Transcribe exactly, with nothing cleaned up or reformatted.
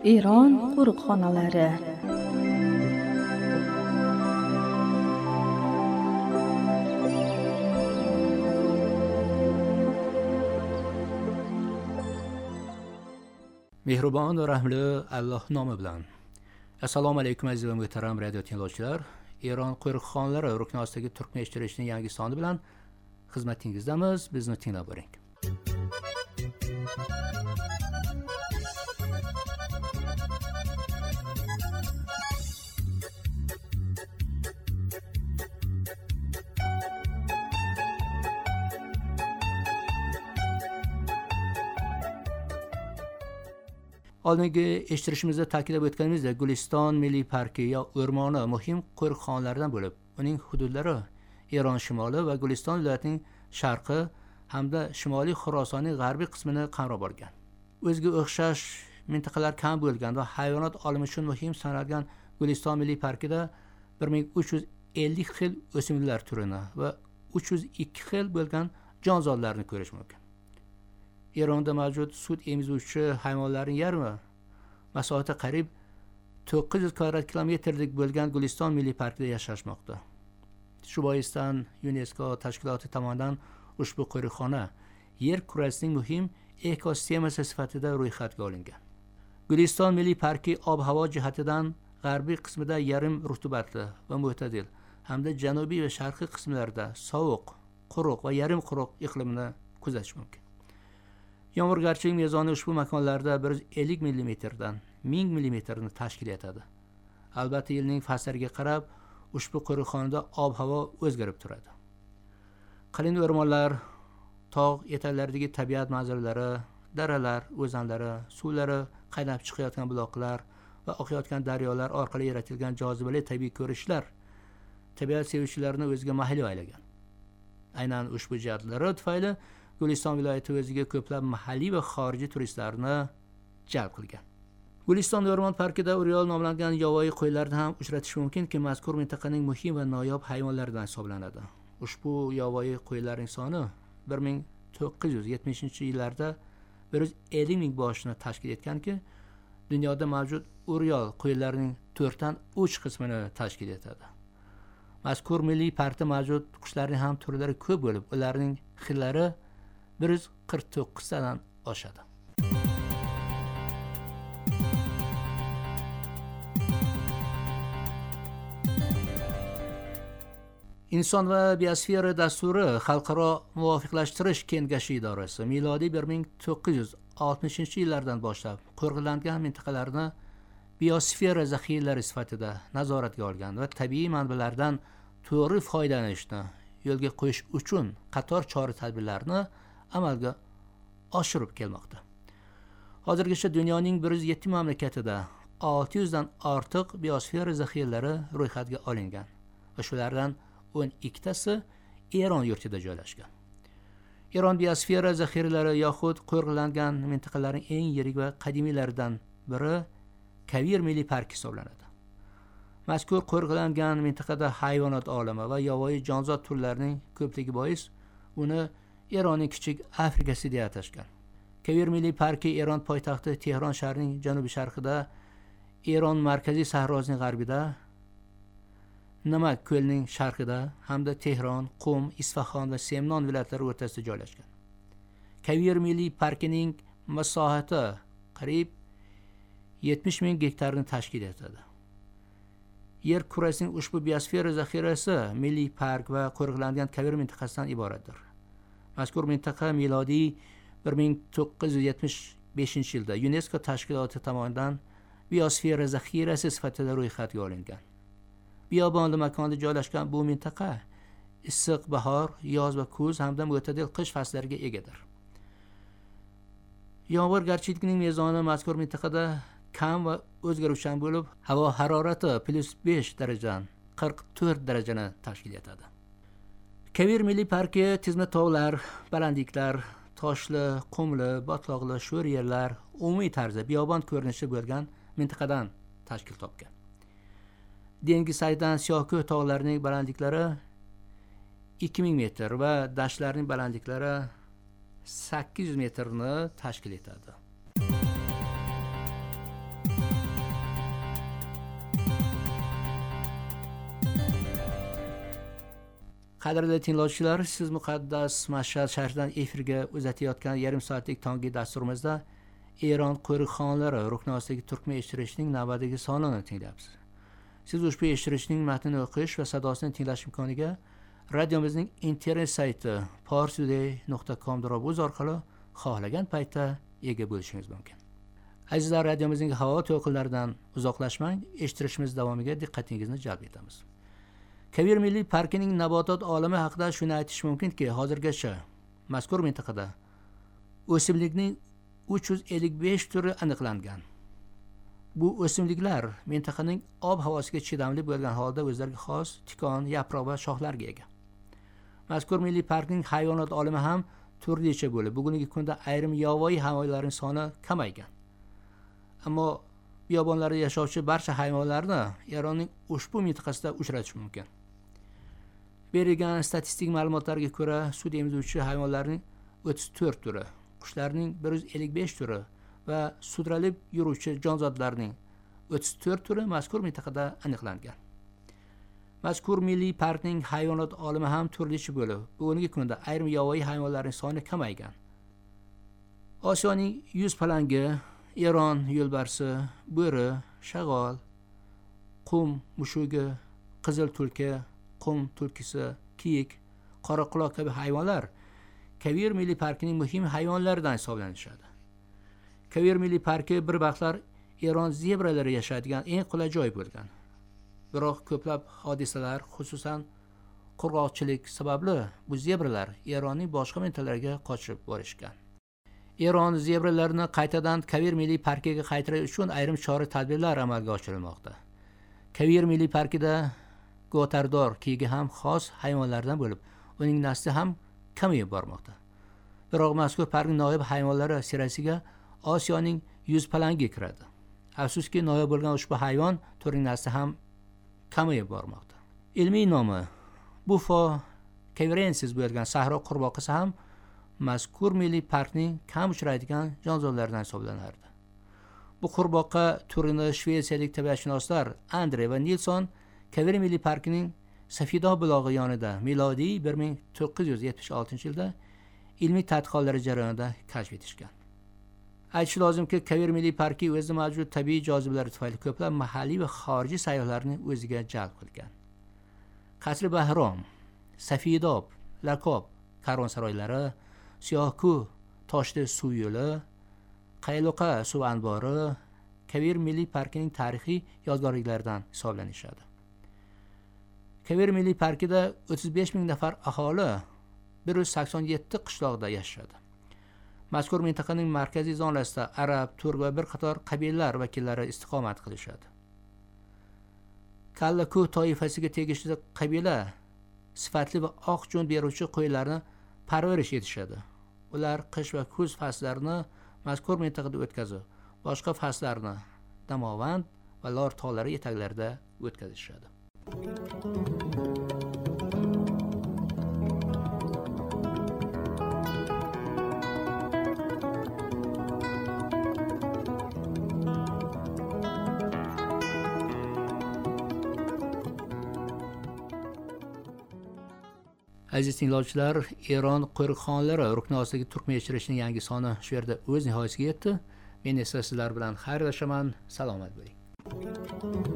Eron qo'riqxonalari. Mehribon va rahmli Alloh nomi bilan. Assalomu alaykum aziz va muhtaram radio tinglovchilar. Eron qo'riqxonalari rukni ostidagi turkmen eshittirishning yangi soni bilan xizmatingizdamiz. Bizni tinglab boring. Oldingi eshittirishimizda ta'kidlab o'tganimizdek, Guliston milliy parki yo o'rmoni muhim qo'riqxonalardan bo'lib, uning hududlari Eron shimoli va Guliston viloyatining sharqi hamda shimoliy Xorasonning g'arbiy qismini qamrab olgan. O'ziga o'xshash mintaqalar kam bo'lgan va hayvonot olimi uchun muhim sanalgan Guliston milliy parkida bir ming uch yuz ellik xil o'simliklar turini va uch yuz ikki xil bo'lgan jonzotlarni ko'rish mumkin. Eronda mavjud sut emizuvchi hayvonlarning yarmi masohati qariyb to'qqiz yuz kvadrat kilometrlik bo'lgan Guliston milliy parkida yashashmoqda. Shu boisdan UNESCO tashkiloti tomonidan ushbu qo'riqxona yer kurrasining muhim ekosistemasi sifatida ro'yxatga olingan. Guliston milliy parki ob-havo jihatidan g'arbiy qismida yarim rutubatli va mo'tadil hamda janubiy va sharqiy qismlarida sovuq, quruq va yarim quruq iqlimni kuzatish mumkin. Yomg'irgarchilik mezoni ushbu makonlarda bir yuz ellik millimetrdan ming millimetrni tashkil etadi. Albatta yilning fasllariga qarab ushbu qo'riqxonada ob-havo o'zgarib turadi. Qalin o'rmonlar, tog' etaklaridagi tabiat manzaralari, daralar, o'zanlari, suvlari, qaynab chiqayotgan buloqlar va oqayotgan daryolar orqali yaratilgan jozibali tabiiy ko'rishlar tabiat sevuvchilarini o'ziga mahliyo aylagan. Aynan ushbu jihatlari tufayli Guliston viloyati o'ziga ko'plab mahalliy va xorijiy turistlarni jalb qilgan. Guliston o'rmon parkida Uryol nomlangan yovvoyi qo'ylarni ham uchratish mumkinki, mazkur mintaqaning muhim va noyob hayvonlaridan hisoblanadi. Ushbu yovvoyi qo'ylarning soni bir ming to'qqiz yuz yetmishinchi yillarda bir yuz ellik ming boshni tashkil etganki, dunyoda mavjud Uryol qo'ylarining to'rtdan uch qismini tashkil etadi. Mazkur milliy parkda mavjud qushlarning ham turlari ko'p bo'lib, ularning xillari bir yuz qirq to'qqiz tadan oshadi. Inson va biosfera dasturi xalqaro muvofiqlashtirish kengashi idorasi milodiy bir ming to'qqiz yuz oltmishinchi yillardan boshlab qo'riqlangan mintaqalarni biosfera zaxiralari sifatida nazoratga olgan va tabiiy manbalardan to'g'ri foydalanishni yo'lga qo'yish uchun qator chora-tadbirlarni amalga oshirib kelmoqda. Hozirgacha dunyoning bir yuz yetti mamlakatida olti yuzdan ortiq biosfera zaxiralari ro'yxatga olingan va shulardan o'n ikkitasi Eron yurtida joylashgan. Eron biosfera zaxiralari yoxud qo'riqlangan mintaqalarning eng yirik va qadimiylaridan biri Kavir milliy parki hisoblanadi. Mazkur qo'riqlangan mintaqada hayvonot olami va yovvoyi jonzot turlarining ko'pligi bois uni Eronning kichik Afrikasi deb atashgan. Kavir milliy parki Eron poytaxti Tehron shahrining janubi-sharqida, Eron markaziy sahrosining g'arbida, Namak ko'lining sharqida hamda Tehron, Qum, Isfahon va Semnon viloyatlari o'rtasida joylashgan. Kavir milliy parkining masohati qariyb yetmish ming gektarni tashkil etadi. Yer kurrasining ushbu biosfera zaxirasi milliy park va qo'riqlangan Kavir mintaqasidan iboratdir. Mazkur mintaqa milodiy bir ming to'qqiz yuz yetmish beshinchi yilda UNESCO tashkiloti tomonidan biosfera zaxirasi sifatida ro'yxatga olingan. Biyobonli makonda joylashgan bu mintaqa issiq bahor, yoz va kuz hamda mo'tadil qish fasllariga egadir. Yomg'irgarchilikning mezoni mazkur mintaqada kam va o'zgaruvchan bo'lib, havo harorati plus besh darajadan qirq to'rt darajani tashkil etadi. Kavir milliy parki tizma tog'lar, balandliklar, toshli, qumli, botloqli, sho'r yerlar, umumiy tarzda biyobon ko'rinishi bo'lgan mintaqadan tashkil topgan. Dengiz saydan Siyohko'l tog'larining balandliklari ikki ming metr va dashtlarning balandliklari sakkiz yuz metrni tashkil etadi. Qadrli tinglovchilar, siz muqaddas Mashhad shahridan efirga uzatayotgan yarim soatlik tonggi dasturimizda Eron qo'riqxonalari ruknosidagi turkmen eshittirishning navbatdagi sonini tinglayapsiz. Siz ushbu eshittirishning matnini o'qish va sadosini tinglash imkoniga radiomizning internet sayti parstoday nuqta com o'z orqali xohlagan paytda ega bo'lishingiz mumkin. Azizlar, radiomizning havo to'lqinlaridan uzoqlashmang, eshittirishimiz davomiga diqqatingizni jalb etamiz. Kavir milliy parkining nabotot olami haqida shuni aytish mumkinki, hozirgacha mazkur mintaqada o'simlikning uch yuz ellik besh turi aniqlangan. Bu o'simliklar mintaqaning ob-havosiga chidamli bo'lgan holda o'zlariga xos tikon, yaproq va shoxlarga ega. Mazkur milliy parkning hayvonot olami ham turlicha bo'lib, bugungi kunda ayrim yovvoyi hayvonlarning soni kamaygan. Ammo biyobonlarda yashovchi barcha hayvonlarni Eronning ushbu mintaqasida uchratish mumkin. Berilgan statistik ma'lumotlarga ko'ra, sud emizuvchi hayvonlarning o'ttiz to'rt turi, qushlarning bir yuz ellik besh turi va sudralib yuruvchi jonzotlarning o'ttiz to'rt turi mazkur mintaqada aniqlangan. Mazkur milliy parkning hayvonot olami ham turlicha bo'lib, bugungi kunda ayrim yovvoyi hayvonlarning soni kamaygan. Osiyoning yuz palangi, Eron yo'lbarsi, bo'ri, shag'al, qum mushugi, qizil tulki, qum tulkisi, kiyik, qora quloq kabi hayvonlar Kavir milliy parkining muhim hayvonlaridan hisoblanishadi. Kavir milliy parki bir vaqtlar Eron zebralari yashaydigan eng qulay joy bo'lgan. Biroq ko'plab hodisalar, xususan qurg'oqchilik sababli bu zebralar Eronning boshqa mintaqalariga qochib borishgan. Eron zebralarini qaytadan Kavir milliy parkiga qaytarish uchun ayrim chora-tadbirlar amalga oshirilmoqda. Kavir milliy parkida Gotardor kiyigi ham xos hayvonlardan bo'lib, uning nasli ham kamayib bormoqda. Biroq mazkur parkning noyob hayvonlari sirasiga Osiyoning yuz palangi kiradi. Afsuski, noyob bo'lgan ushbu hayvon turining nasli ham kamayib bormoqda. Ilmiy nomi Bufo cavirensis bo'lgan sahro qurboqasi ham mazkur milliy parkning kam uchraydigan jonzotlardan hisoblanardi. Bu qurboqa turini shvetsiyalik tabiatshunoslar Andre va Nilsson Kavir milliy parkining Safido bulog'i yonida milodiy bir ming to'qqiz yuz yetmish oltinchi yilda ilmiy tadqiqotlar jarayonida kashf etishgan. Aytish lozimki, Kavir milliy parki o'zida mavjud tabiiy jozibalari tufayli ko'plab mahalliy va xorijiy sayyohlarni o'ziga jalb qilgan. Qasri Bahrom, Safidob, Lakob karvonsaroylari, Siyohku toshli suv yo'li, Qayloqa suv anbori Kavir milliy parkining tarixiy yodgorliklaridan hisoblanishadi. Kavir milliy parkida o'ttiz besh ming nafar aholi bir yuz sakson yetti qishloqda yashaydi. Mazkur mintaqaning markaziy zonasida arab, turk va bir qator qabilalar vakillari istiqomat qilishadi. Kallaku toifasiga tegishli qabila sifatli va oq jo'n beruvchi qo'ylarni parvarish etishadi. Ular qish va kuz faslarini mazkur mintaqada o'tkazib, boshqa faslarni Damovand va Lor tog'lari etaklarida o'tkazishadi. Aziz tinglovchilar, Eron qo'riqxonalari ruknosidagi turkmen eshittirishning yangi soni shu yerda o'z nihoyasiga yetdi. Men esa sizlar bilan xayrlashaman. Salomat bo'ling.